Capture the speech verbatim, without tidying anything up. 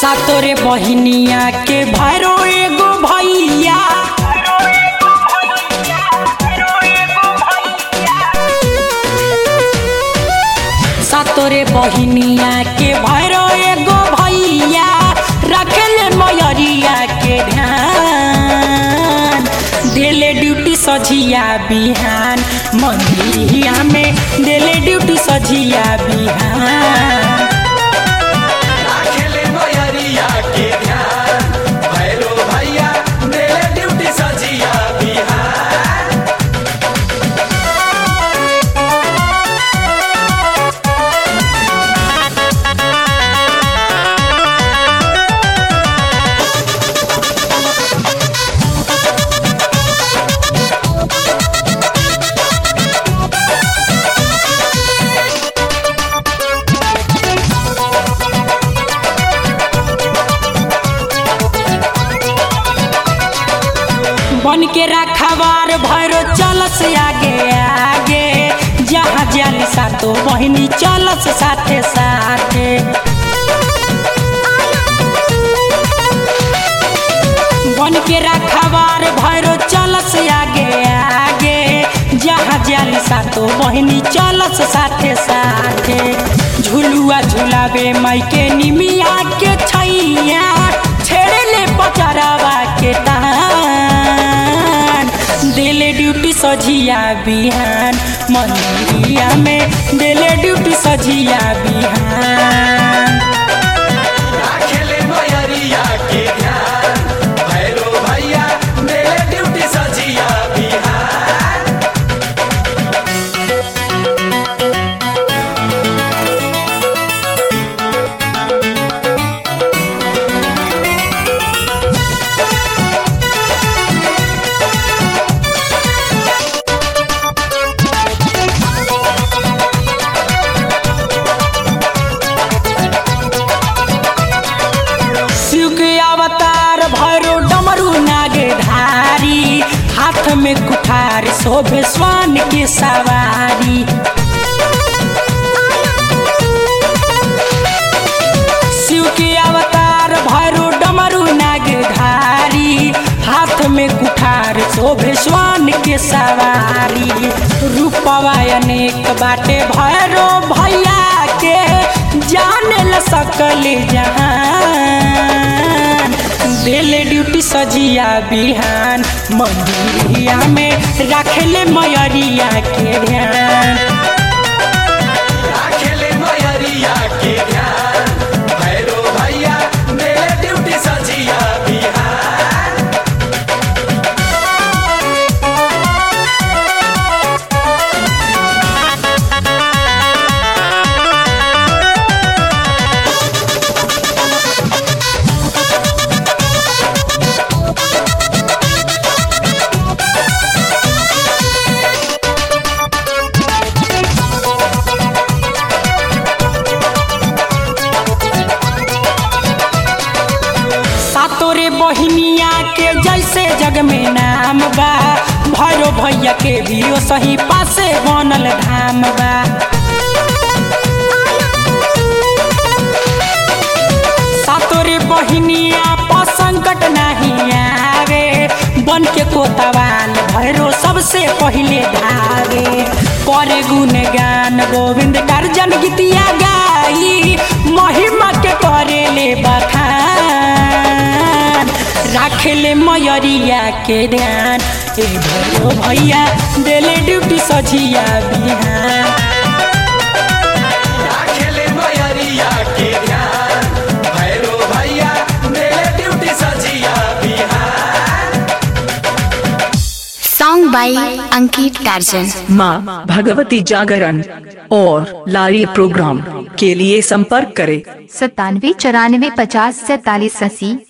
सातोरे बहिनिया के भैरो एगो भैया, सातोरे बहिनिया के भैरो एगो भैया, रखले मयरिया के ध्यान, देले ड्यूटी सझिया बिहान, मंदिरिया में देले ड्यूटी सझिया बिहान। बन के रखवार भैरो चलस आगे आगे, जहाँ जाली सातो बहिनी चलस साथे साथे। बन के रखवार भैरो चलस आगे आगे, जहाँ जाली सातो बहिनी चलस साथे साथे। झुलुआ झुलावे माई के निमिया के छैया, छेड़े ले पचरावा के तान, देले ड्यूटी सझिया बिहान, मंदिरिया में देले ड्यूटी सझिया बिहान। भैरो डमरू नागे धारी, हाथ में कुठार शोभे स्वान के सवारी। शिव के अवतार भैरो डमरू नागे धारी, हाथ में कुठार शोभे स्वान के सवारी। रूपवा अनेक बाटे भैरो भैया के, जाने ल सकल जहान, देले ड्यूटी सझिया बिहान, मंदिरिया में रखले मयरिया के ध्यान। रखले मयरिया के ध्यान, भैरो भैया देले ड्यूटी सझिया बिहान। सातोरे बहिनिया के जैसे जग में नाम बा, भैरो भैया के भी ओ सही पासे बनल धाम बा। सातोरे बहिनिया पर संकट नहीं आवे, बन के कोतवाल भैरो सबसे पहले धावे। करे गुणगान गोविंद गर्जन गीतिया गाई, महिमा के करे ले बखान, रखले मयरिया के ध्यान, ए भैरो भैया देले ड्यूटी सझिया बिहान। रखले मयरिया के ध्यान, भैरो भैया देले ड्यूटी सझिया बिहान। Song by Ankit Tarzan. माँ भगवती जागरण और लारी प्रोग्राम के लिए संपर्क करें सत्तानवे चौरानवे पचास सैतालीस अस्सी।